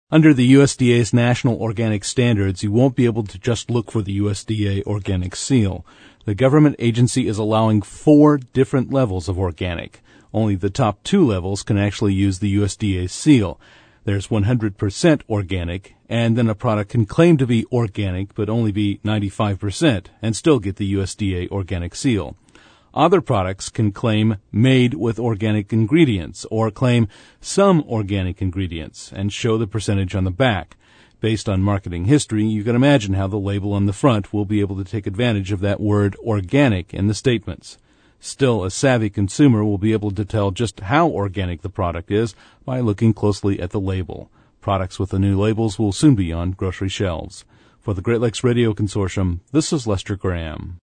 Under the USDA's national organic standards, you won't be able to just look for the USDA organic seal. The government agency is allowing 4 different levels of organic. Only the top 2 levels can actually use the USDA seal. There's 100% organic, and then a product can claim to be organic but only be 95% and still get the USDA organic seal. Other products can claim made with organic ingredients or claim some organic ingredients and show the percentage on the back. Based on marketing history, you can imagine how the label on the front will be able to take advantage of that word organic in the statements. Still, a savvy consumer will be able to tell just how organic the product is by looking closely at the label. Products with the new labels will soon be on grocery shelves. For the Great Lakes Radio Consortium, this is Lester Graham.